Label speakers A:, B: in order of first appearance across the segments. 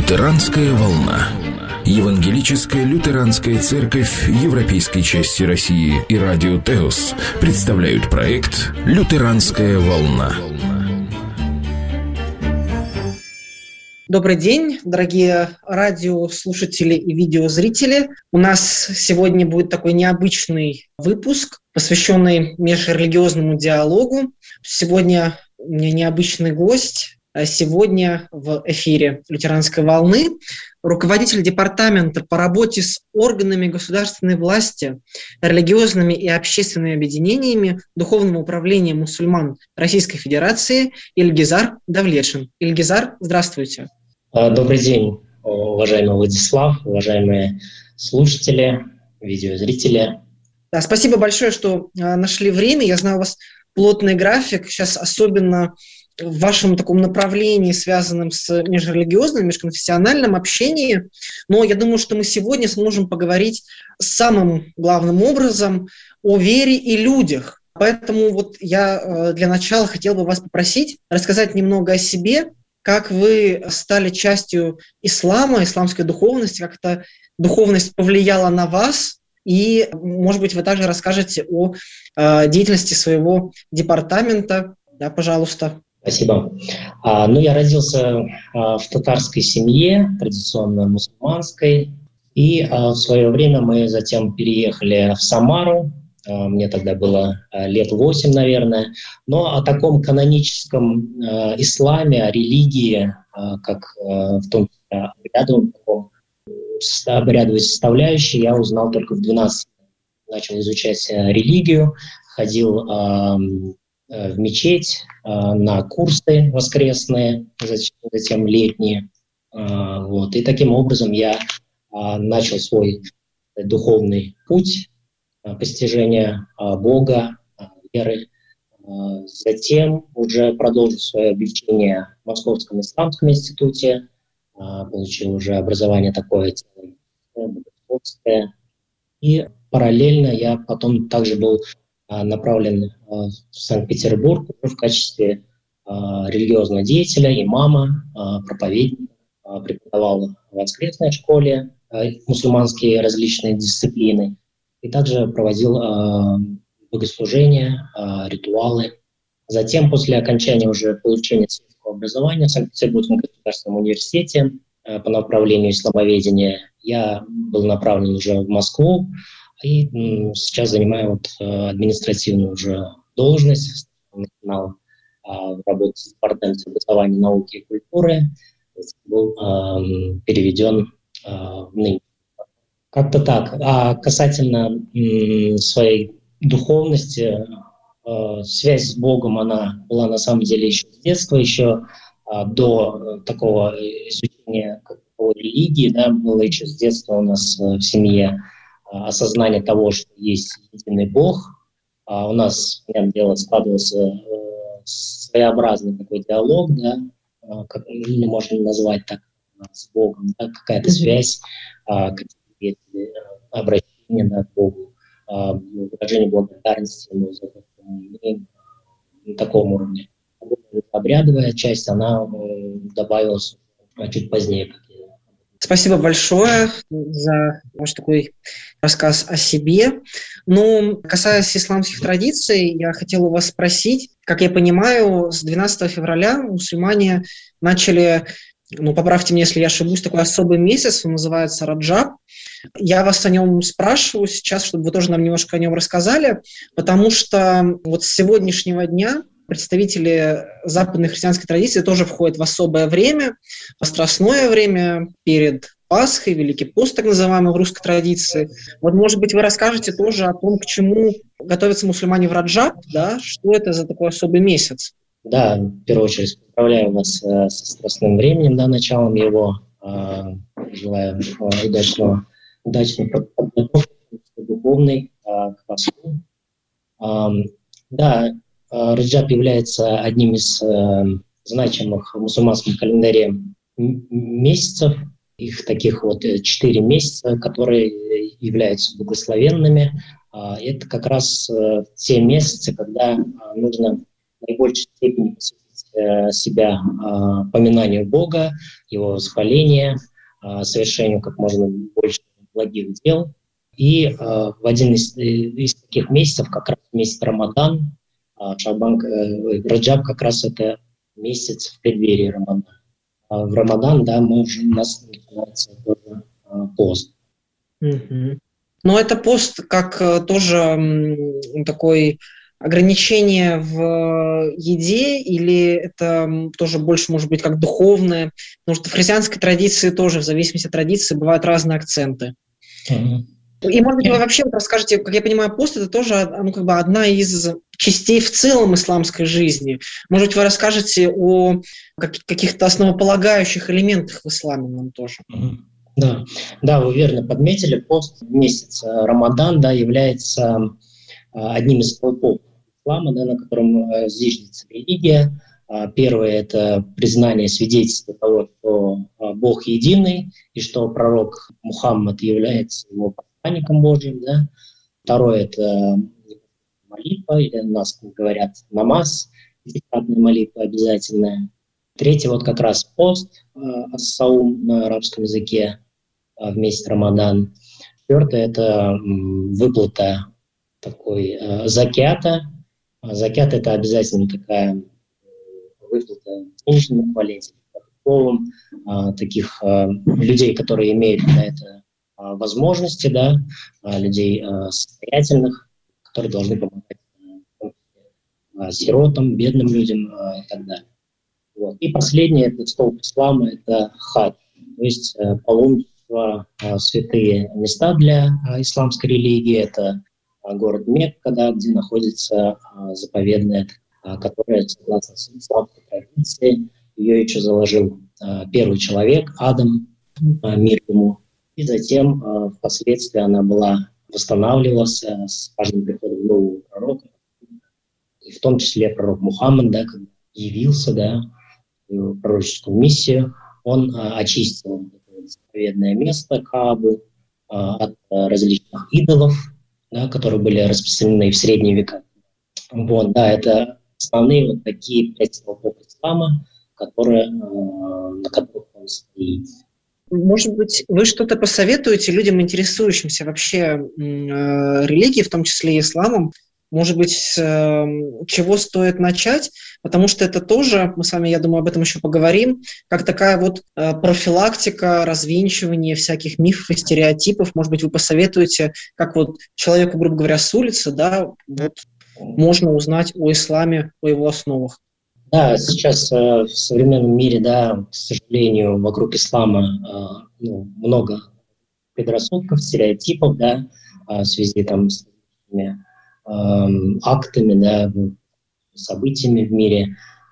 A: Лютеранская волна. Евангелическая лютеранская церковь Европейской части России и радио Теос представляют проект «Лютеранская волна».
B: Добрый день, дорогие радиослушатели и видеозрители. У нас сегодня будет такой необычный выпуск, посвященный межрелигиозному диалогу. Сегодня у меня необычный гость. Сегодня в эфире «Лютеранской волны» руководитель департамента по работе с органами государственной власти, религиозными и общественными объединениями Духовного управления мусульман Российской Федерации Ильгизар Давлетшин. Ильгизар, здравствуйте.
C: Добрый день, уважаемый Владислав, уважаемые слушатели, видеозрители.
B: Да, спасибо большое, что нашли время. Я знаю, у вас плотный график. Сейчас особенно в вашем таком направлении, связанном с межрелигиозным, межконфессиональным общением. Но я думаю, что мы сегодня сможем поговорить самым главным образом о вере и людях. Поэтому вот я для начала хотел бы вас попросить рассказать немного о себе, как вы стали частью ислама, исламской духовности, как эта духовность повлияла на вас, и, может быть, вы также расскажете о деятельности своего департамента. Да, пожалуйста.
C: Спасибо. Я родился в татарской семье, традиционно мусульманской, и в свое время мы затем переехали в Самару. Мне тогда было лет 8, наверное. Но о таком каноническом исламе, о религии, как в том числе обрядовой составляющей, я узнал только в 12 лет. Начал изучать религию, ходил в мечеть, на курсы воскресные, затем летние. И таким образом я начал свой духовный путь постижения Бога, веры. Затем уже продолжил свое обучение в Московском исламском институте, получил уже образование такое богословское. И параллельно я потом также был направлен в Санкт-Петербург в качестве религиозного деятеля, имама, проповедника, преподавал в воскресной школе мусульманские различные дисциплины и также проводил богослужения, ритуалы. Затем, после окончания уже получения светского образования в Санкт-Петербургском государственном университете по направлению исламоведения, я был направлен уже в Москву, и сейчас занимаю административную уже должность, начинал работать с департаментом образования, науки и культуры, был переведен в ныне. Как-то так. А касательно своей духовности, связь с Богом, она была на самом деле еще с детства, еще до такого изучения религии, да, было еще с детства у нас в семье осознание того, что есть единый Бог. У нас, понятное дело, складывался своеобразный такой диалог, да, как мы можем назвать так, с Богом, да, какая-то связь, какие-то обращения, да, к Богу, выражение благодарности ему за то, что мы на таком уровне. Обрядовая часть, она добавилась чуть позднее.
B: Спасибо большое за ваш такой рассказ о себе. Но касаясь исламских традиций, я хотел у вас спросить, как я понимаю, с 12 февраля мусульмане начали, поправьте меня, если я ошибусь, такой особый месяц, он называется Раджаб. Я вас о нем спрашиваю сейчас, чтобы вы тоже нам немножко о нем рассказали, потому что вот с сегодняшнего дня представители западной христианской традиции тоже входят в особое время, в страстное время перед Пасхой, Великий пост, так называемый в русской традиции. Вот, может быть, вы расскажете тоже о том, к чему готовятся мусульмане в Раджаб, да? Что это за такой особый месяц?
C: Да, в первую очередь поздравляю вас со страстным временем, да, началом его. Желаю удачной подготовки духовной к посту. Да, Раджаб является одним из значимых в мусульманском календаре месяцев. Их таких 4 месяца, которые являются благословенными. Это как раз те месяцы, когда нужно в наибольшей степени посвятить себя поминанию Бога, Его восхваления, совершению как можно больше благих дел. И в один из таких месяцев, как раз месяц Рамадан, Раджаб как раз это месяц в преддверии Рамадана. В Рамадан, да, у нас начинается тоже пост.
B: Угу. Но это пост как тоже такой ограничение в еде, или это тоже больше может быть как духовное? Потому что в христианской традиции тоже, в зависимости от традиции, бывают разные акценты. И, может быть, вы вообще расскажете, как я понимаю, пост – это тоже одна из частей в целом исламской жизни. Может быть, вы расскажете о каких-то основополагающих элементах в исламе нам тоже.
C: Да, вы верно подметили. Пост месяц Рамадан, да, является одним из столпов ислама, да, на котором зиждется религия. Первое – это признание, свидетельство того, что Бог единый, и что пророк Мухаммад является его посланником Божьим. Да. Второе – это молитва, или у нас говорят намаз, десятикратная молитва обязательная. Третье – вот как раз пост, ас-саум на арабском языке, в месяц Рамадан. Четвертое – это выплата такой закята. Закят – это обязательно такая выплата денежным эквивалентом, таких людей, которые имеют на это возможности, да, людей состоятельных, которые должны помогать сиротам, бедным людям и так далее. Вот. И последнее, это столб ислама, это хадж, то есть паломничество, святые места для исламской религии, это город Мекка, да, где находится заповедная, которая, согласно исламской традиции, ее еще заложил первый человек, Адам, мир ему, и затем впоследствии она была восстанавливалась с каждым приходом нового пророка, и в том числе пророк Мухаммад, да, когда явился, да, в пророческую миссию, он очистил заповедное место Каабу от различных идолов, да, которые были распространены в средние века. Вот, да, это основные вот такие 5 столпов ислама, на которых он стоит.
B: Может быть, вы что-то посоветуете людям, интересующимся вообще религией, в том числе и исламом? Может быть, с чего стоит начать? Потому что это тоже, мы с вами, я думаю, об этом еще поговорим, как такая вот профилактика, развенчивание всяких мифов и стереотипов. Может быть, вы посоветуете, как вот человеку, грубо говоря, с улицы, да, вот можно узнать о исламе, о его основах.
C: Да, сейчас в современном мире, да, к сожалению, вокруг ислама много предрассудков, стереотипов, да, в связи там с актами, да, событиями в мире.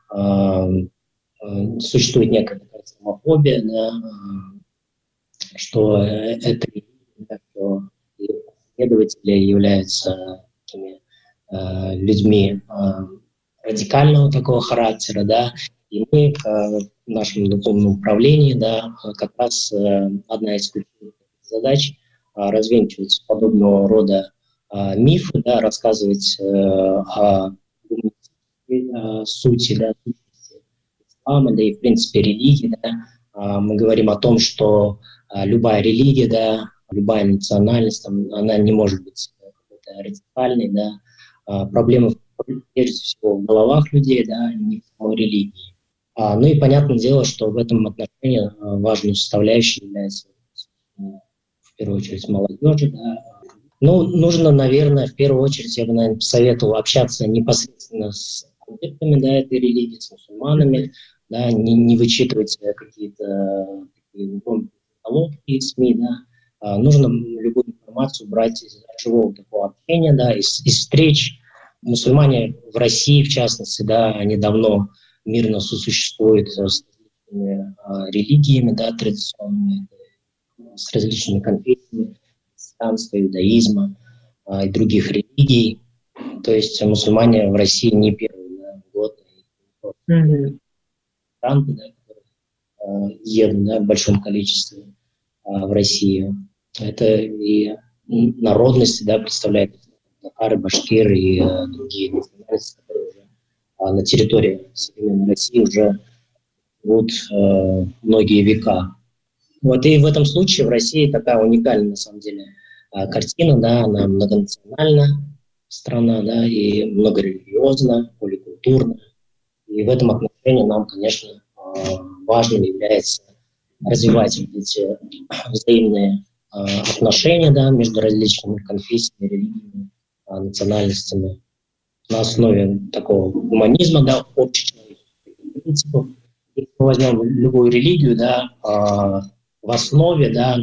C: Существует некая такая исламофобия, да, что это что последователи являются такими людьми радикального такого характера, да, и мы в нашем духовном управлении, да, как раз одна из ключевых задач развенчивать подобного рода мифы, да, рассказывать о сути, да, ислама, да и в принципе религии, да. Мы говорим о том, что любая религия, да, любая национальность, там, она не может быть какой-то радикальной, да. Проблема прежде всего в головах людей, да, не в самой религии. Ну и понятное дело, что в этом отношении важной составляющей является в первую очередь молодежи, да. Ну, нужно, наверное, в первую очередь, я бы, наверное, посоветовал общаться непосредственно с адептами, да, этой религии, с мусульманами, да, не вычитывать какие-то такие СМИ, да. Нужно любую информацию брать из живого такого общения, да, из встреч. Мусульмане в России, в частности, да, они давно мирно сосуществуют с религиями, да, традиционными, с различными конфессиями христианства, иудаизма и других религий. То есть мусульмане в России не первый, да, год, да, которые едут, да, в большом количестве в Россию. Это и народности, да, представляют татары, башкиры и другие национальности, которые уже на территории современной России уже живут многие века. Вот, и в этом случае в России такая уникальная, на самом деле, картина, да, она многонациональная страна, да, и многорелигиозная, поликультурная. И в этом отношении нам, конечно, важным является развивать вот эти взаимные отношения, да, между различными конфессиями, религиями, национальностями на основе такого гуманизма, да, общечеловеческих принципов. Если мы возьмем любую религию, да, в основе, да,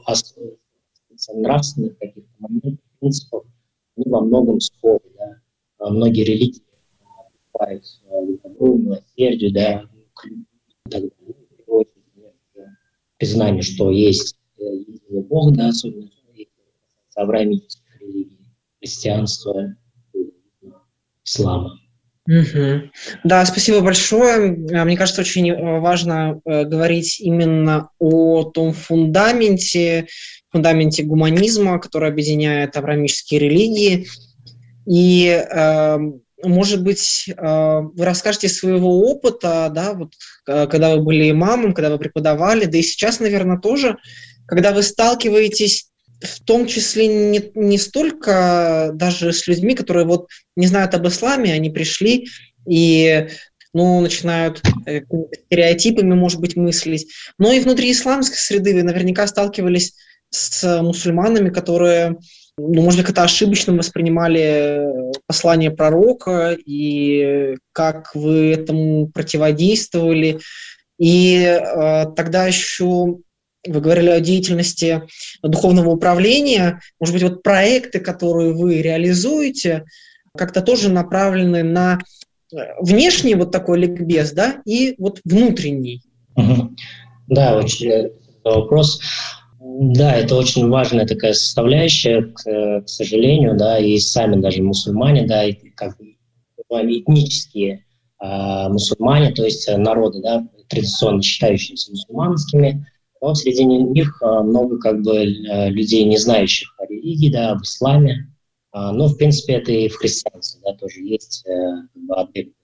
C: нравственных каких-то моментов, принципов, они во многом схожи, да. Многие религии открывают добру, милосердию, да, и так далее. Признание, что есть единый Бог, да, особенно авраамических религий, христианства, ислама.
B: Угу. Да, спасибо большое. Мне кажется, очень важно говорить именно о том фундаменте гуманизма, который объединяет авраамические религии. И, может быть, вы расскажете из своего опыта, да, вот, когда вы были имамом, когда вы преподавали, да и сейчас, наверное, тоже, когда вы сталкиваетесь в том числе не столько даже с людьми, которые вот не знают об исламе, они пришли и начинают стереотипами, может быть, мыслить, но и внутри исламской среды вы наверняка сталкивались с мусульманами, которые, может быть, как-то ошибочно воспринимали послание пророка, и как вы этому противодействовали. И тогда еще вы говорили о деятельности духовного управления. Может быть, вот проекты, которые вы реализуете, как-то тоже направлены на внешний вот такой ликбез, да, и вот внутренний.
C: Да, очень вопрос. Да, это очень важная такая составляющая, к сожалению, да, и сами даже мусульмане, да, и как бы этнические мусульмане, то есть народы, да, традиционно считающиеся мусульманскими, но среди них много как бы людей, не знающих о религии, да, об исламе. Но, в принципе, это и в христианстве, да, тоже есть адепты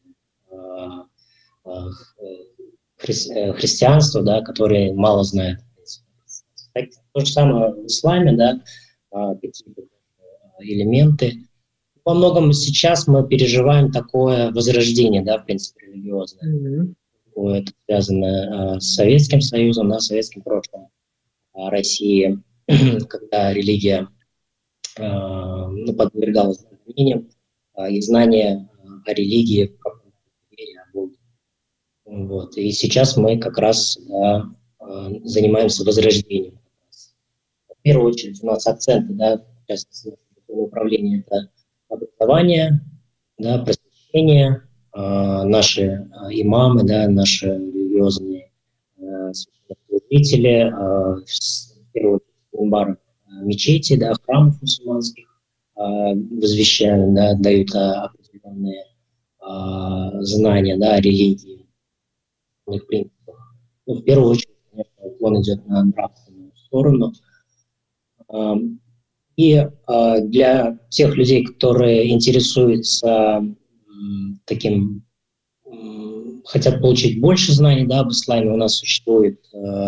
C: христианства, да, которые мало знают. То же самое в исламе, да, какие-то элементы. Во многом сейчас мы переживаем такое возрождение, да, в принципе, религиозное. Это связано с Советским Союзом, да, советским прошлым России, когда религия подвергалась обвинениям, и знания о религии, о Боге. Вот. И сейчас мы как раз занимаемся возрождением. В первую очередь у нас акценты, да, управления — это образование, да, просвещение, наши имамы, да, наши религиозные священнослужители, в первую очередь мимбары мечети, да, храмов мусульманских возвещают, да, дают определенные знания, да, о религии, о их принципах. В первую очередь, конечно, уклон идет на нравственную сторону. И для тех людей, которые интересуются таким, хотят получить больше знаний, да, об исламе, у нас существует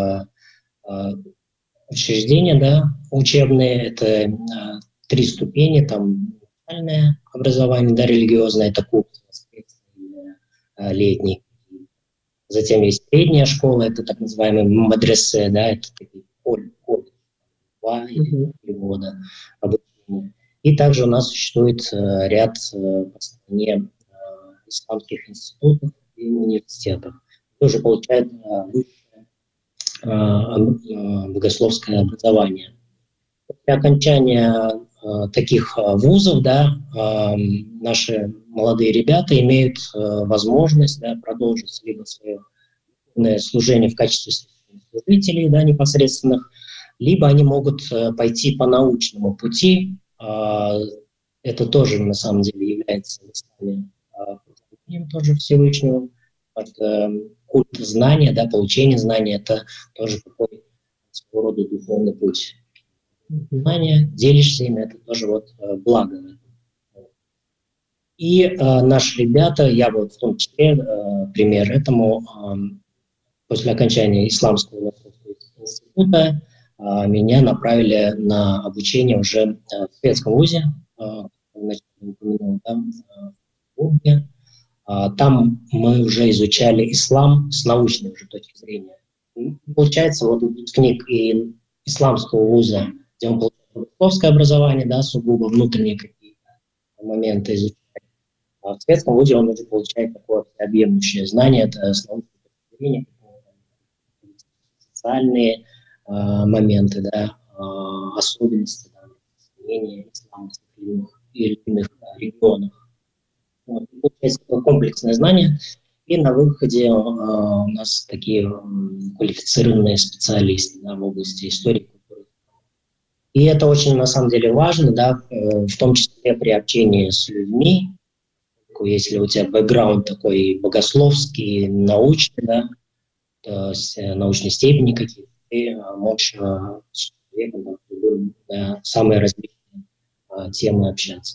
C: учреждения, да, учебные, это 3 ступени, там начальное образование, да, религиозное, это курс летний. Затем есть средняя школа, это так называемые мадресе, да, это такие колледж, 2 или 3 года обучения. И также у нас существует ряд по стране исламских институтов и университетов. Тоже получают высшее богословское образование. После окончания таких вузов, да, наши молодые ребята имеют возможность, да, продолжить либо свое служение в качестве служителей, да, непосредственных, либо они могут пойти по научному пути. Это тоже на самом деле является тоже Всевышнего. Культ знания, да, получение знания — это тоже такой своего рода духовный путь. Знания, делишься ими, это тоже вот благо. И наши ребята, я вот в том числе пример этому, после окончания Исламского института меня направили на обучение уже в светском вузе, там мы уже изучали ислам с научной уже точки зрения. Получается, вот выпускник и исламского вуза, где он получает богословское образование, да, сугубо внутренние какие-то моменты изучает. А в светском вузе он уже получает такое всеобъемлющее знание, это с научной точки зрения, социальные моменты, да, особенности, да, изменения ислама в или иных регионах. Вот, получается такое комплексное знание, и на выходе у нас такие квалифицированные специалисты, да, в области истории. И это очень, на самом деле, важно, да, в том числе при общении с людьми. Если у тебя бэкграунд такой богословский, научный, да, то есть научной степени какие-то, ты можешь с человеком, да, самые различные темы общаться.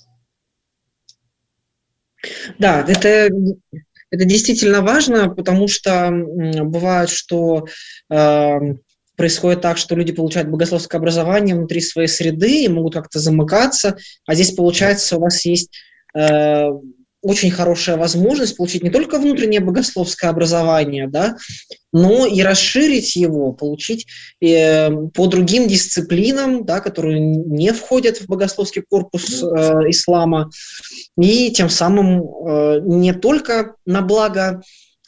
B: Да, это действительно важно, потому что бывает, что происходит так, что люди получают богословское образование внутри своей среды и могут как-то замыкаться, а здесь, получается, у вас есть очень хорошая возможность получить не только внутреннее богословское образование, да, но и расширить его, получить по другим дисциплинам, да, которые не входят в богословский корпус ислама, и тем самым не только на благо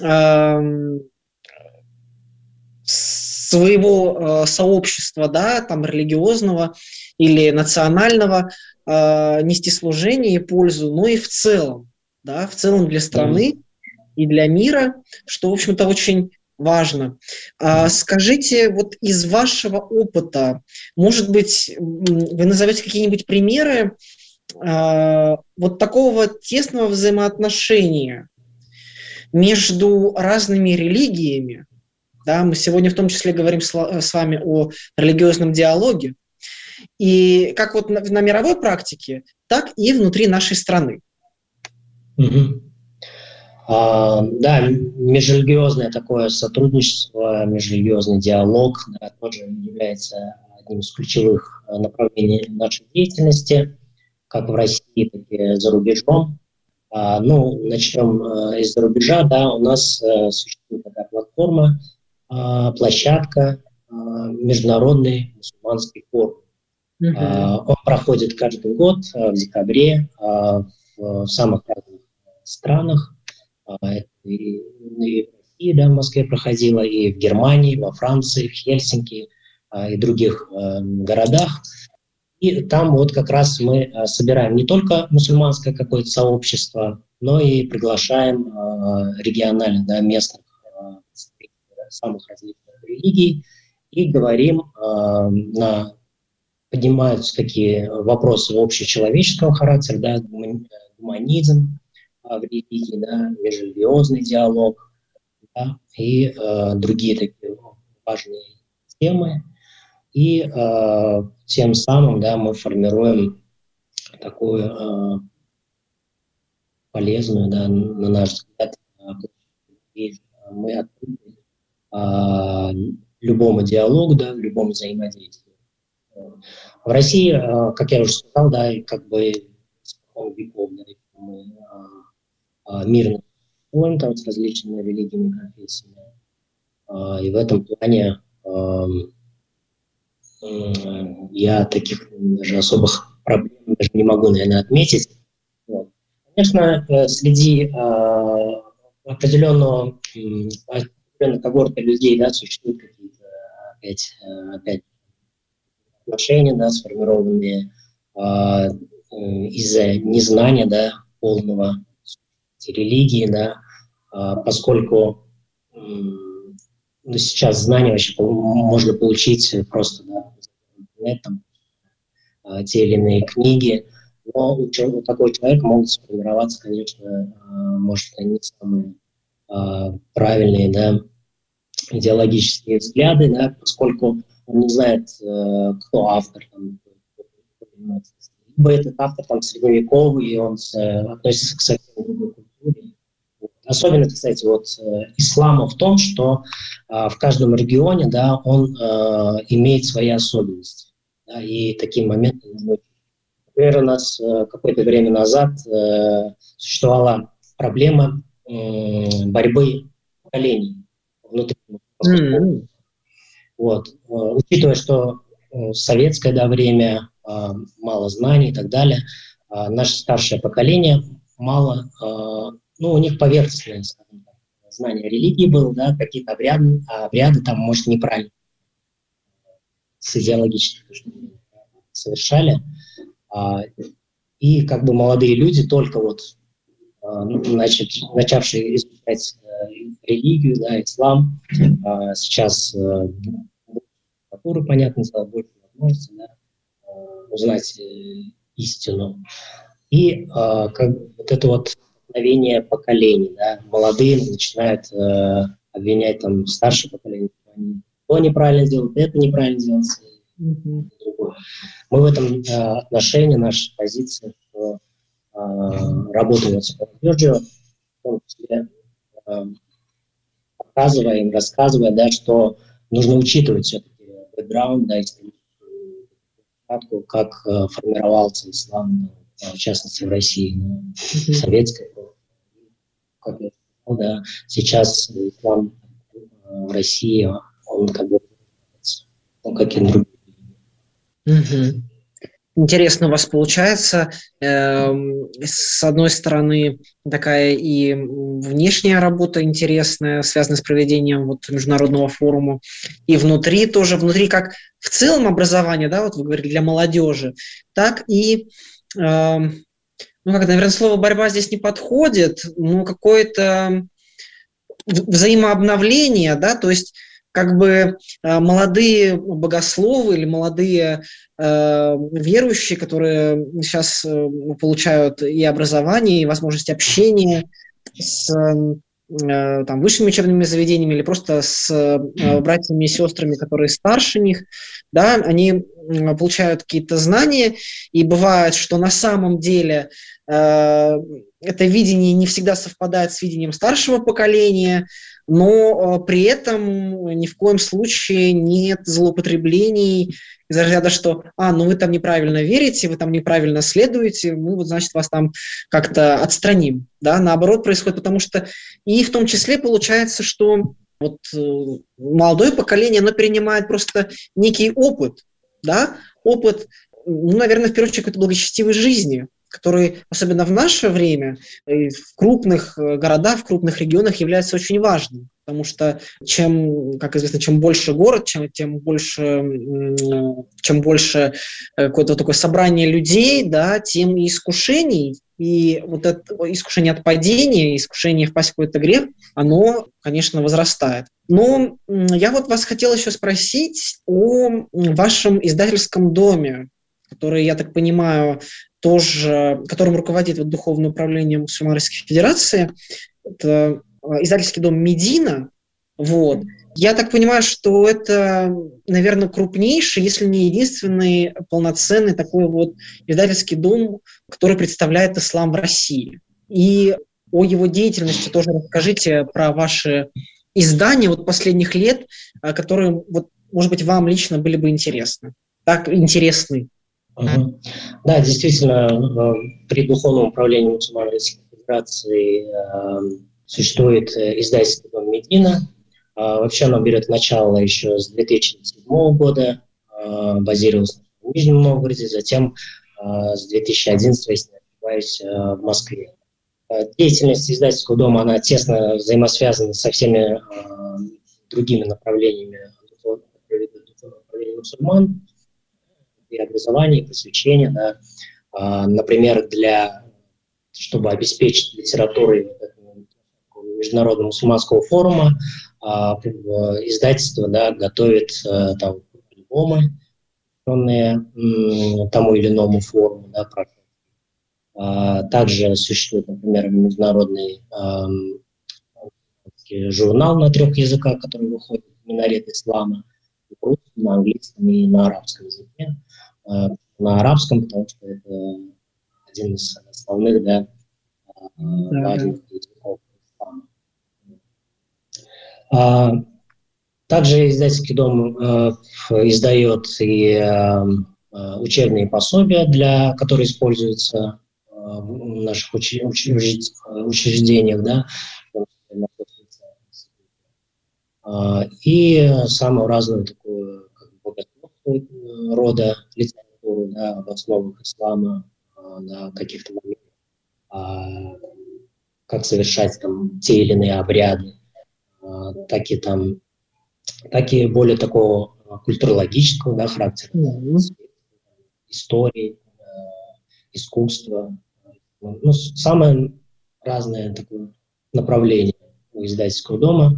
B: своего сообщества, да, там, религиозного или национального, нести служение и пользу, но и в целом, да, в целом для страны и для мира, что, в общем-то, очень важно. Скажите, вот из вашего опыта, может быть, вы назовете какие-нибудь примеры вот такого тесного взаимоотношения между разными религиями? Да, мы сегодня в том числе говорим с вами о религиозном диалоге, и как вот на мировой практике, так и внутри нашей страны.
C: Да, межрелигиозное такое сотрудничество, межрелигиозный диалог, да, тоже является одним из ключевых направлений нашей деятельности, как в России, так и за рубежом. Начнем из-за рубежа. Да, у нас существует такая платформа, площадка, Международный мусульманский форум. Он проходит каждый год в декабре в самых разных странах. Это и в России, да, в Москве проходила, и в Германии, во Франции, в Хельсинки и других городах. И там вот как раз мы собираем не только мусульманское какое-то сообщество, но и приглашаем региональных, да, местных самых различных религий и говорим, поднимаются такие вопросы общечеловеческого характера, да, гуманизм в религии, да, межрелигиозный диалог, да, и другие такие важные темы. И тем самым, да, мы формируем такую полезную, да, на наш взгляд, и мы открыты любому диалогу, да, любому взаимодействию. В России, как я уже сказал, да, как бы с веков, да, мы мирно существуем там с различными религиями, конфессиями. И в этом плане я таких даже особых проблем даже не могу, наверное, отметить. Вот. Конечно, среди определенной когорты людей, да, существуют какие-то опять отношения, да, сформированные из-за незнания, да, полного религии, да, поскольку сейчас знания вообще можно получить просто, да, в интернете, там, те или иные книги, но у такого человека могут сформироваться, конечно, может, не самые правильные, да, идеологические взгляды, да, поскольку он не знает, кто автор, там, кто занимается либо этот автор там средневековый, и он относится к совсем другой культуре. Особенность, кстати, ислама в том, что в каждом регионе, да, он имеет свои особенности. Да, и такие моменты. Например, у нас какое-то время назад существовала проблема борьбы поколений внутри. Учитывая, что советское время, мало знаний и так далее, наше старшее поколение мало, у них поверхностное знание религии было, да, какие-то обряды там, может, неправильно с идеологической точки зрения совершали. И как бы молодые люди, только начавшие изучать религию, да, ислам, сейчас культуры, понятно, стало больше возможностей, да, узнать истину. И как бы это столкновение поколений, да, молодые начинают обвинять там старшее поколение, они то неправильно делают, это неправильно делают. Мы в этом отношении, наша позиция, что работаем с молодежью, в том числе показывая им, рассказывая, да, что нужно учитывать все-таки бэкграунд, да, историческую, как формировался ислам, в частности, в России, в советской, как я сказал, да, сейчас ислам в России, он как бы каким-то другим.
B: Интересно у вас получается. С одной стороны, такая и внешняя работа интересная, связанная с проведением международного форума, и внутри как в целом образование, да, вы говорили, для молодежи, так и, наверное, слово «борьба» здесь не подходит, но какое-то взаимообновление, да, то есть как бы молодые богословы или молодые верующие, которые сейчас получают и образование, и возможность общения с высшими учебными заведениями или просто с братьями и сестрами, которые старше них, да, они получают какие-то знания, и бывает, что на самом деле это видение не всегда совпадает с видением старшего поколения, но при этом ни в коем случае нет злоупотреблений из разряда, что вы там неправильно верите, вы там неправильно следуете, мы значит вас там как-то отстраним. Да? Наоборот происходит, потому что и в том числе получается, что молодое поколение, оно перенимает просто некий опыт, да? Опыт, наверное, в первую очередь, какой-то благочестивой жизни, который, особенно в наше время, в крупных городах, в крупных регионах является очень важным. Потому что, как известно, чем больше город, чем больше какое-то такое собрание людей, да, тем и искушений, и это искушение от падения, искушение впасть в какой-то грех, оно, конечно, возрастает. Но я вас хотел еще спросить о вашем издательском доме, который, я так понимаю, тоже, которым руководит Духовное управление Мусульман Российской Федерации. Это издательский дом «Медина». Я так понимаю, что это, наверное, крупнейший, если не единственный полноценный такой издательский дом, который представляет ислам в России. И о его деятельности тоже расскажите, про ваши издания последних лет, которые, может быть, вам лично были бы интересны.
C: Да, действительно, при Духовном управлении Мусульман Российской Федерации существует издательский дом «Медина». Вообще оно берет начало еще с 2007 года, базировалось в Нижнем Новгороде, затем с 2011, если не ошибаюсь, в Москве. Деятельность издательского дома, она тесно взаимосвязана со всеми другими направлениями Духовного управления мусульман, и образования, и просвещения. Да. Например, чтобы обеспечить литературой Международного мусульманского форума, издательство, да, готовит альбомы, посвященные тому или иному форуму. Да, также существует, например, международный журнал на 3 языках, который выходит «Минарет ислама», на русском, на английском и на арабском языке. На арабском, потому что это один из основных, важных языков ислама. Также издательский дом издает и учебные пособия, которые используются в наших учреждениях, и самую разную такую богословскую рода литературу, в основах ислама, каких-то моментах, как совершать те или иные обряды, так и более такого культурологического характера, истории, искусства. Самое разное такое направление у издательского дома.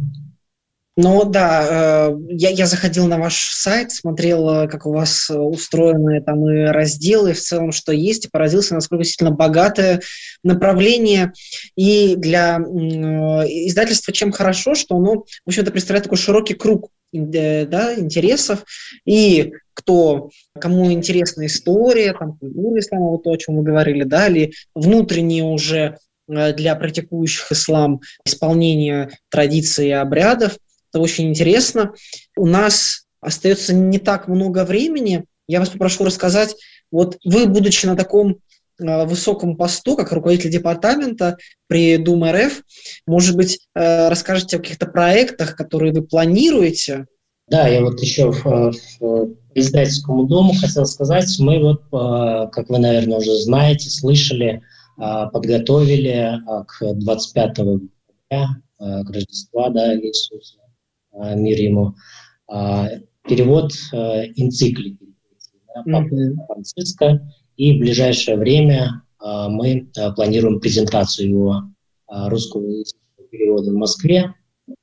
B: Я заходил на ваш сайт, смотрел, как у вас устроены там и разделы, в целом, что есть, и поразился, насколько действительно богатое направление. И для издательства чем хорошо, что оно, в общем-то, представляет такой широкий круг интересов, и кому интересна история, культура ислама, то, о чем вы говорили, или внутренние уже для практикующих ислам исполнение традиций и обрядов. Это очень интересно. У нас остается не так много времени. Я вас попрошу рассказать, вы, будучи на таком высоком посту, как руководитель департамента при Думе РФ, может быть, расскажете о каких-то проектах, которые вы планируете?
C: Да, я еще в издательскому дому хотел сказать, мы как вы, наверное, уже знаете, слышали, подготовили к 25 декабря, к Рождеству Иисуса, мир ему, перевод энциклики Папы Франциска, и в ближайшее время мы планируем презентацию его русского перевода в Москве,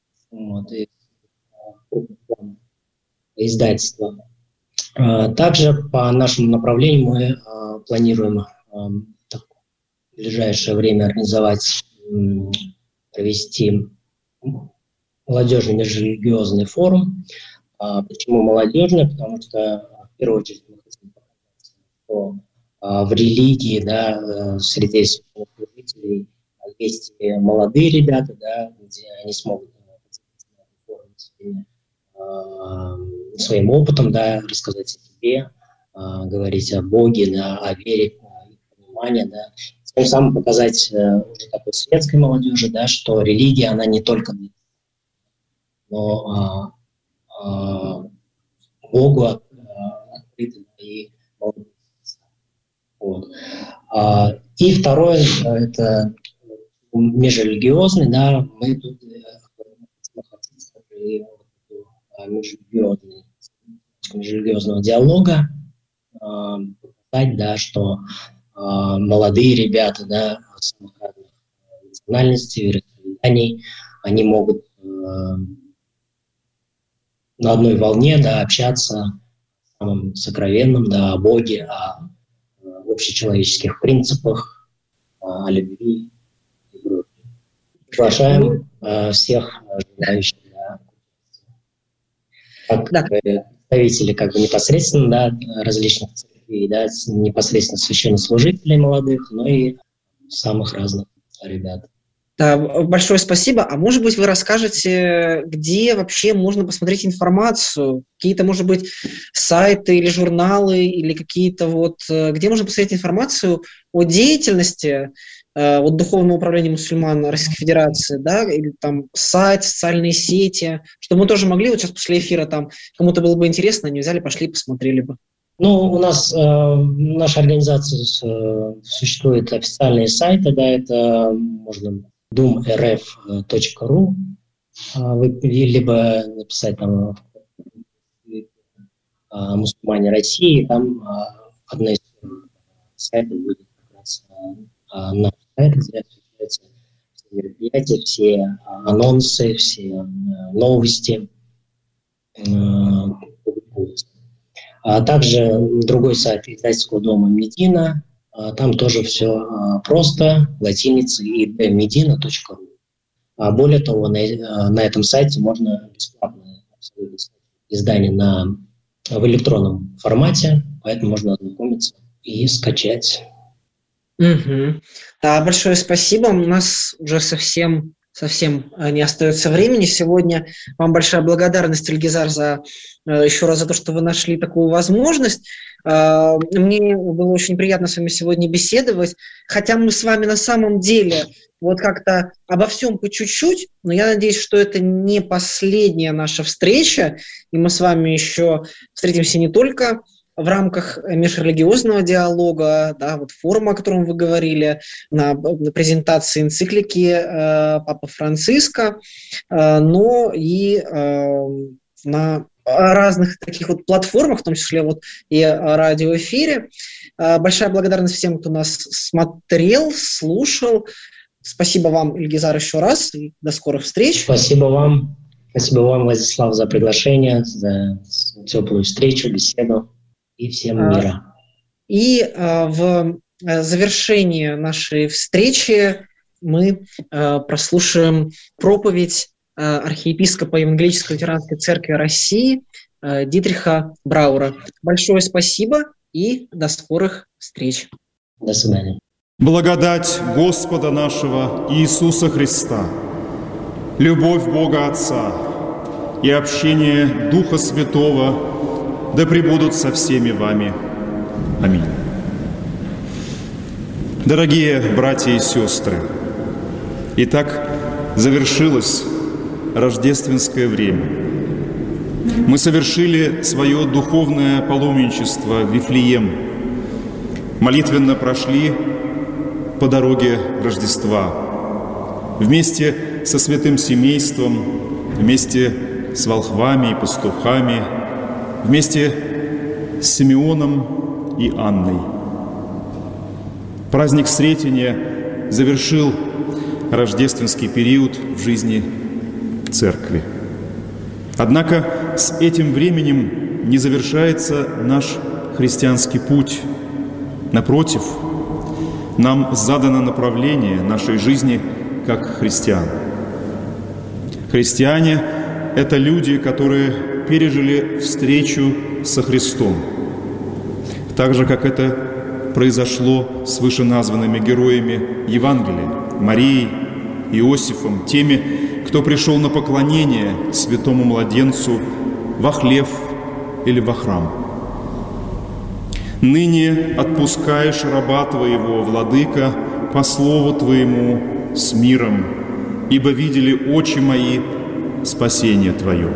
C: издательства. Также по нашему направлению мы планируем в ближайшее время организовать, провести молодежный межрелигиозный форум. Почему молодежный? Потому что, в первую очередь, мы хотим показать, что в религии, среди священнослужителей есть и молодые ребята, где они смогут своим опытом, рассказать о себе, говорить о Боге, о вере, понимании, тем самым показать уже такой светской молодежи, что религия, она не только для, но Богу открыта и И второе, это межрелигиозный, мы тут межрелигиозного диалога, показать, что молодые ребята, самых разных национальностей, вероисповеданий, они могут на одной волне, общаться о самом сокровенном, о Боге, о общечеловеческих принципах, о любви и дружбе. Приглашаем всех желающих, как представители непосредственно различных церквей, непосредственно священнослужителей молодых, но и самых разных ребят.
B: Да, большое спасибо. А может быть, вы расскажете, где вообще можно посмотреть информацию? Какие-то, может быть, сайты или журналы, или какие-то где можно посмотреть информацию о деятельности Духовного управления мусульман Российской Федерации, или сайт, социальные сети, чтобы мы тоже могли, сейчас после эфира кому-то было бы интересно, они взяли, пошли, посмотрели бы.
C: У нас в нашей организации существуют официальные сайты, это можно dumrf.ru, либо написать мусульмане России, там одна из сайтов будет как раз наш сайт, где освещаются все мероприятия, все анонсы, все новости. А также другой сайт издательского дома Медина, там тоже все просто, латиницей, и medina.ru. Более того, на этом сайте можно бесплатно издание в электронном формате, поэтому можно ознакомиться и скачать.
B: Угу. Да, большое спасибо. У нас уже совсем не остается времени сегодня. Вам большая благодарность, Ильгизар, еще раз за то, что вы нашли такую возможность. Мне было очень приятно с вами сегодня беседовать, хотя мы с вами на самом деле вот как-то обо всем по чуть-чуть, но я надеюсь, что это не последняя наша встреча, и мы с вами еще встретимся не только в рамках межрелигиозного диалога, да, вот форума, о котором вы говорили, на презентации энциклики Папы Франциска, но и на разных таких вот платформах, в том числе вот и радиоэфире. Большая благодарность всем, кто нас смотрел, слушал. Спасибо вам, Ильгизар, еще раз, и до скорых встреч.
C: Спасибо вам, Владислав, за приглашение, за теплую встречу, беседу. И всем мира.
B: И в завершении нашей встречи мы прослушаем проповедь архиепископа Евангелической лютеранской церкви России Дитриха Браура. Большое спасибо и до скорых встреч.
C: До свидания.
D: Благодать Господа нашего Иисуса Христа, любовь Бога Отца и общение Духа Святого да пребудут со всеми вами. Аминь. Дорогие братья и сестры, итак, завершилось рождественское время. Мы совершили свое духовное паломничество в Вифлеем, молитвенно прошли по дороге Рождества, вместе со святым семейством, вместе с волхвами и пастухами, вместе с Симеоном и Анной. Праздник Сретения завершил рождественский период в жизни Церкви. Однако с этим временем не завершается наш христианский путь. Напротив, нам задано направление нашей жизни как христиан. Христиане – это люди, которые пережили встречу со Христом, так же, как это произошло с вышеназванными героями Евангелия, Марией, Иосифом, теми, кто пришел на поклонение святому младенцу во хлев или во храм. «Ныне отпускаешь раба Твоего, Владыка, по слову Твоему с миром, ибо видели очи мои спасение Твое».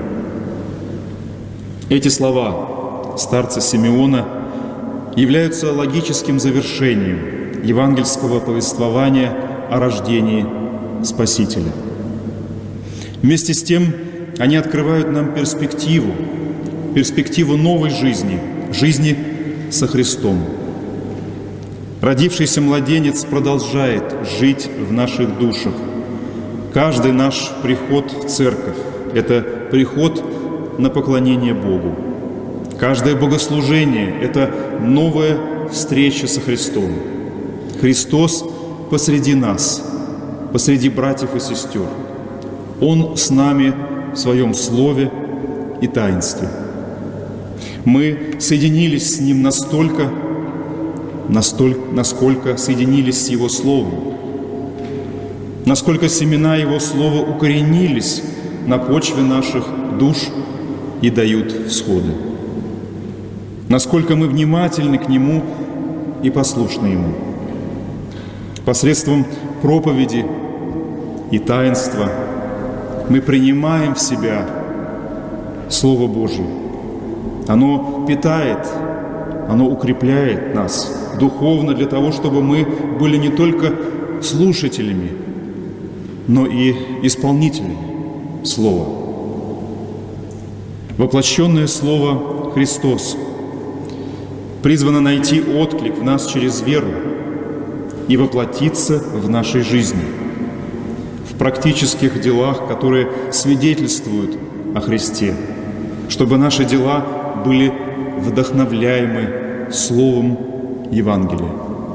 D: Эти слова старца Симеона являются логическим завершением евангельского повествования о рождении Спасителя. Вместе с тем они открывают нам перспективу новой жизни, жизни со Христом. Родившийся младенец продолжает жить в наших душах. Каждый наш приход в церковь – это приход на поклонение Богу. Каждое богослужение – это новая встреча со Христом. Христос посреди нас, посреди братьев и сестер. Он с нами в Своем Слове и таинстве. Мы соединились с Ним настолько, насколько соединились с Его Словом, насколько семена Его Слова укоренились на почве наших душ и дают всходы, насколько мы внимательны к Нему и послушны Ему. Посредством проповеди и таинства мы принимаем в себя Слово Божие. Оно питает, оно укрепляет нас духовно для того, чтобы мы были не только слушателями, но и исполнителями Слова. Воплощенное Слово Христос призвано найти отклик в нас через веру и воплотиться в нашей жизни, в практических делах, которые свидетельствуют о Христе, чтобы наши дела были вдохновляемы Словом Евангелия.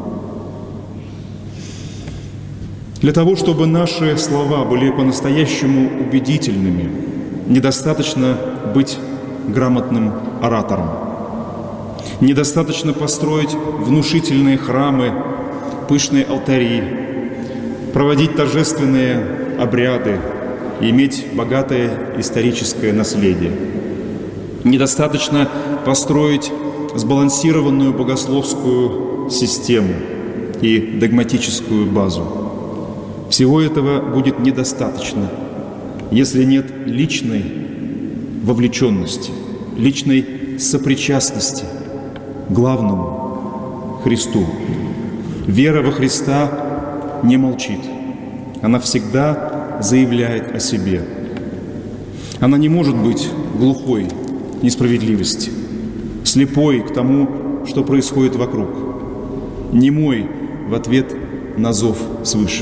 D: Для того, чтобы наши слова были по-настоящему убедительными, недостаточно быть грамотным оратором. Недостаточно построить внушительные храмы пышные алтари, проводить торжественные обряды и иметь богатое историческое наследие. Недостаточно построить сбалансированную богословскую систему и догматическую базу. Всего этого будет недостаточно, если нет личной вовлеченности, личной сопричастности к главному Христу. Вера во Христа не молчит. Она всегда заявляет о себе. Она не может быть глухой к несправедливости, слепой к тому, что происходит вокруг, немой в ответ на зов свыше.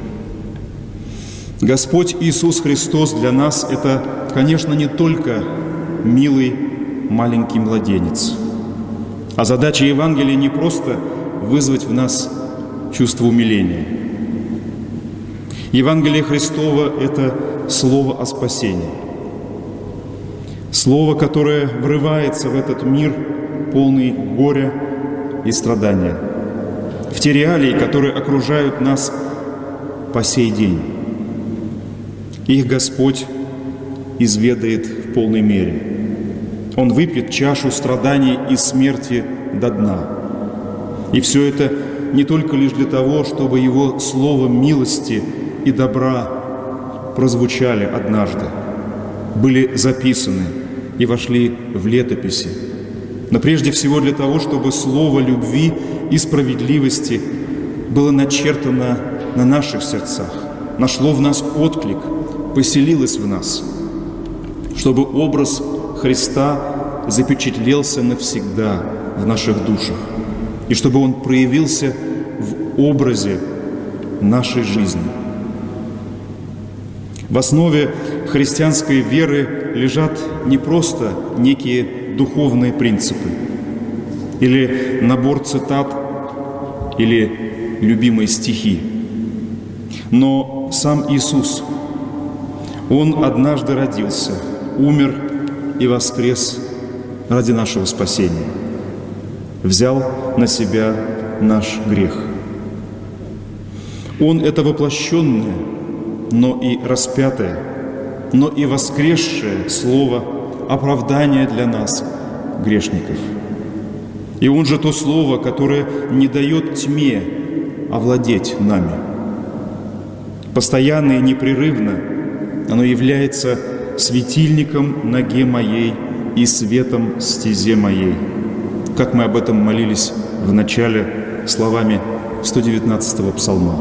D: Господь Иисус Христос для нас – это, конечно, не только милый маленький младенец, а задача Евангелия не просто вызвать в нас чувство умиления. Евангелие Христово – это слово о спасении. Слово, которое врывается в этот мир, полный горя и страдания, в те реалии, которые окружают нас по сей день. Их Господь изведает в полной мере. Он выпьет чашу страданий и смерти до дна. И все это не только лишь для того, чтобы Его слово милости и добра прозвучали однажды, были записаны и вошли в летописи, но прежде всего для того, чтобы слово любви и справедливости было начертано на наших сердцах, нашло в нас отклик, поселилось в нас, чтобы образ Христа запечатлелся навсегда в наших душах, и чтобы Он проявился в образе нашей жизни. В основе христианской веры лежат не просто некие духовные принципы или набор цитат или любимые стихи, но сам Иисус. Он однажды родился, умер и воскрес ради нашего спасения, взял на себя наш грех. Он – это воплощенное, но и распятое, но и воскресшее слово оправдания для нас, грешников. И Он же то слово, которое не дает тьме овладеть нами. Постоянно и непрерывно оно является светильником ноге моей и светом стезе моей, как мы об этом молились в начале словами 119-го псалма.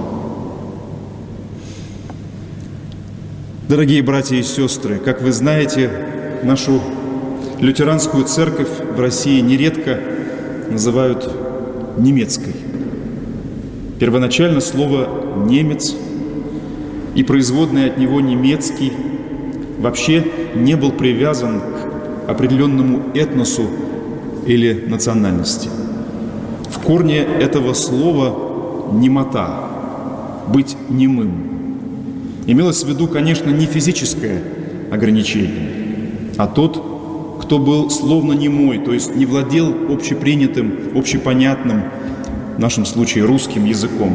D: Дорогие братья и сестры, как вы знаете, нашу лютеранскую церковь в России нередко называют немецкой. Первоначально слово «немец» и производный от него «немецкий» вообще не был привязан к определенному этносу или национальности. В корне этого слова «немота» – быть немым. Имелось в виду, конечно, не физическое ограничение, а тот, кто был словно немой, то есть не владел общепринятым, общепонятным, в нашем случае русским языком.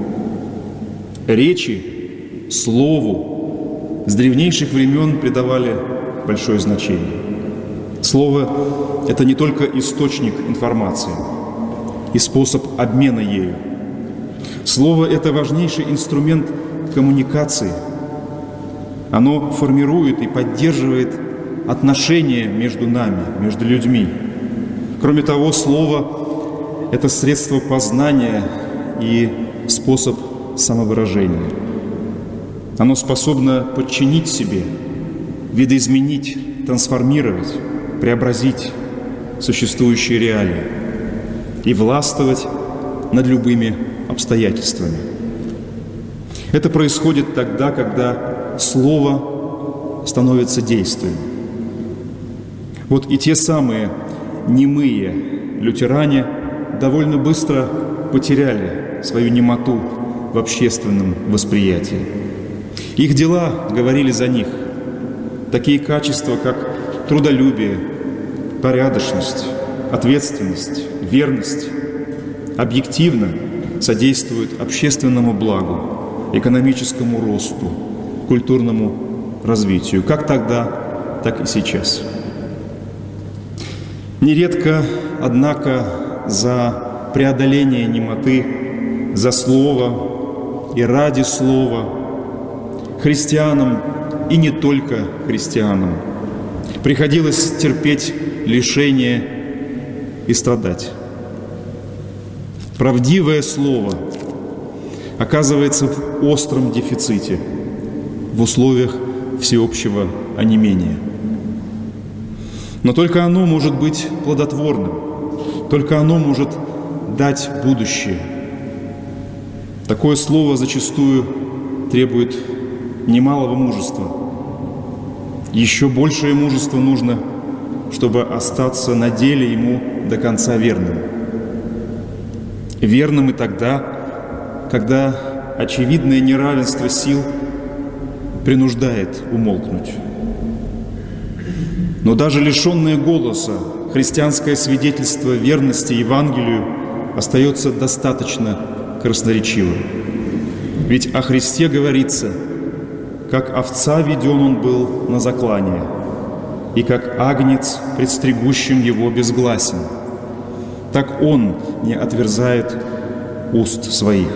D: Речи, слову с древнейших времен придавали большое значение. Слово – это не только источник информации и способ обмена ею. Слово – это важнейший инструмент коммуникации. Оно формирует и поддерживает отношения между нами, между людьми. Кроме того, слово – это средство познания и способ самовыражения. Оно способно подчинить себе, видоизменить, трансформировать, преобразить существующие реалии и властвовать над любыми обстоятельствами. Это происходит тогда, когда слово становится действием. Вот и те самые немые лютеране довольно быстро потеряли свою немоту в общественном восприятии. Их дела говорили за них. Такие качества, как трудолюбие, порядочность, ответственность, верность, объективно содействуют общественному благу, экономическому росту, культурному развитию, как тогда, так и сейчас. Нередко, однако, за преодоление немоты, за слово и ради слова христианам, и не только христианам, приходилось терпеть лишения и страдать. Правдивое слово оказывается в остром дефиците в условиях всеобщего онемения. Но только оно может быть плодотворным, только оно может дать будущее. Такое слово зачастую требует немалого мужества. Еще большее мужество нужно, чтобы остаться на деле ему до конца верным. Верным и тогда, когда очевидное неравенство сил принуждает умолкнуть. Но даже лишенное голоса христианское свидетельство верности Евангелию остается достаточно красноречивым. Ведь о Христе говорится: «Как овца веден он был на заклание, и как агнец пред стригущим его безгласен, так он не отверзает уст своих».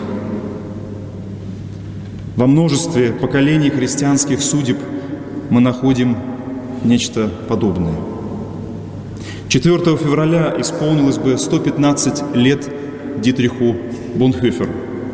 D: Во множестве поколений христианских судеб мы находим нечто подобное. 4 февраля исполнилось бы 115 лет Дитриху Бонхоферу.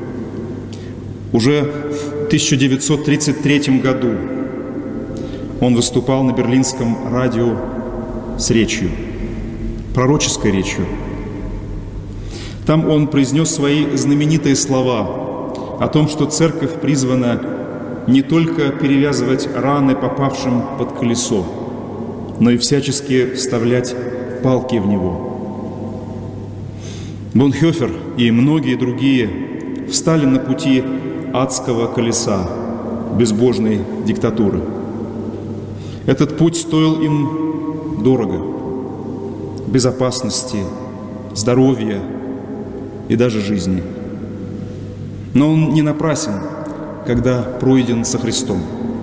D: Уже в 1933 году он выступал на берлинском радио с речью, пророческой речью. Там он произнес свои знаменитые слова о том, что Церковь призвана не только перевязывать раны попавшим под колесо, но и всячески вставлять палки в него. Бонхофер и многие другие встали на пути адского колеса безбожной диктатуры. Этот путь стоил им дорого: безопасности, здоровья и даже жизни. Но он не напрасен, когда пройден со Христом.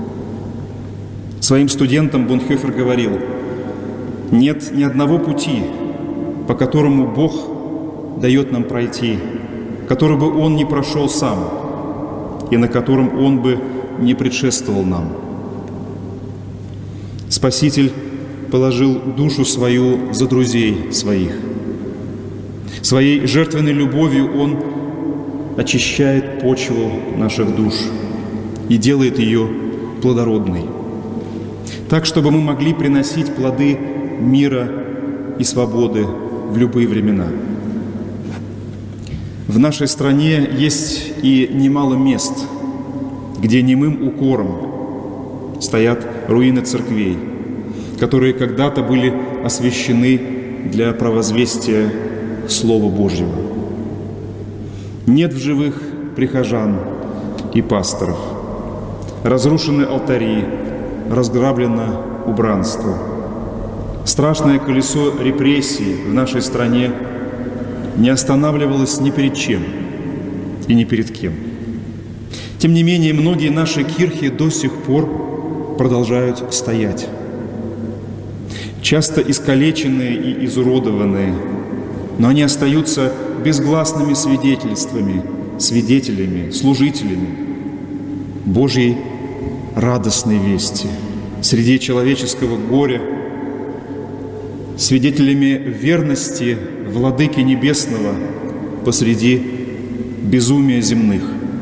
D: Своим студентам Бонхофер говорил: «Нет ни одного пути, по которому Бог дает нам пройти, который бы Он не прошел сам и на котором Он бы не предшествовал нам. Спаситель положил душу свою за друзей своих. Своей жертвенной любовью Он очищает почву наших душ и делает ее плодородной, так, чтобы мы могли приносить плоды мира и свободы в любые времена. В нашей стране есть и немало мест, где немым укором стоят руины церквей, которые когда-то были освящены для провозвестия Слова Божьего. Нет в живых прихожан и пасторов. Разрушены алтари, разграблено убранство. Страшное колесо репрессий в нашей стране не останавливалось ни перед чем и ни перед кем. Тем не менее, многие наши кирхи до сих пор продолжают стоять. Часто искалеченные и изуродованные, но они остаются безгласными свидетелями, служителями Божьей радостной вести среди человеческого горя, свидетелями верности Владыки Небесного посреди безумия земных.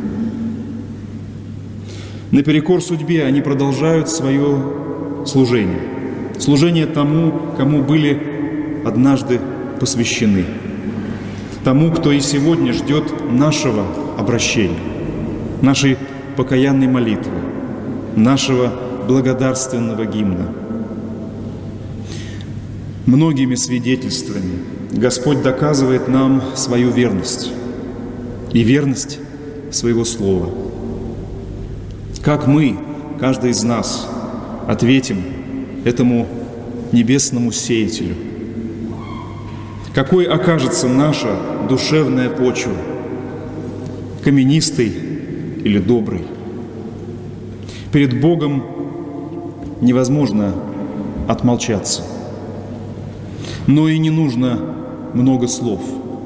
D: Наперекор судьбе они продолжают свое служение тому, кому были однажды посвящены, тому, кто и сегодня ждет нашего обращения, нашей покаянной молитвы, нашего благодарственного гимна. Многими свидетельствами Господь доказывает нам свою верность и верность своего Слова. Как мы, каждый из нас, ответим этому небесному сеятелю? Какой окажется наша душевная почва, каменистый или добрый. Перед Богом невозможно отмолчаться, но и не нужно много слов.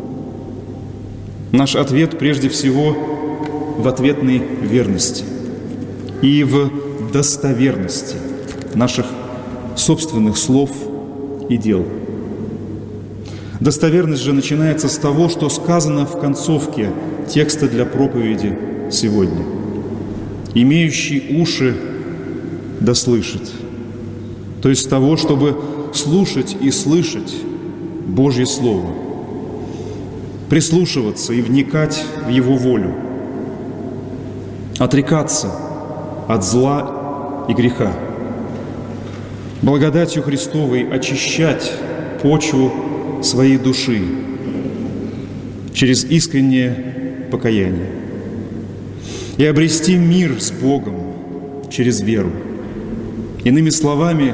D: Наш ответ прежде всего в ответной верности и в достоверности наших собственных слов и дел. Достоверность же начинается с того, что сказано в концовке текста для проповеди сегодня. «Имеющий уши да слышит». То есть с того, чтобы слушать и слышать Божье Слово, прислушиваться и вникать в Его волю, отрекаться от зла и греха, благодатью Христовой очищать почву своей души через искреннее покаяние и обрести мир с Богом через веру. Иными словами,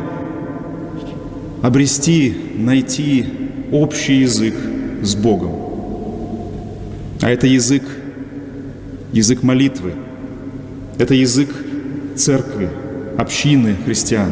D: найти общий язык с Богом. А это язык молитвы, это язык церкви, общины христиан.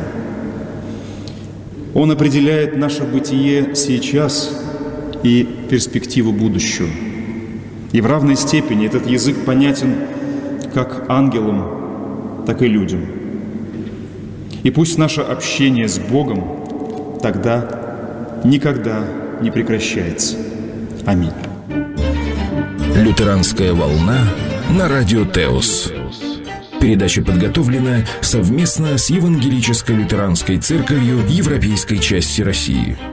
D: Он определяет наше бытие сейчас и перспективу будущего. И в равной степени этот язык понятен как ангелам, так и людям. И пусть наше общение с Богом тогда никогда не прекращается. Аминь.
A: Лютеранская волна на радио Теос. Передача подготовлена совместно с Евангелической лютеранской церковью Европейской части России.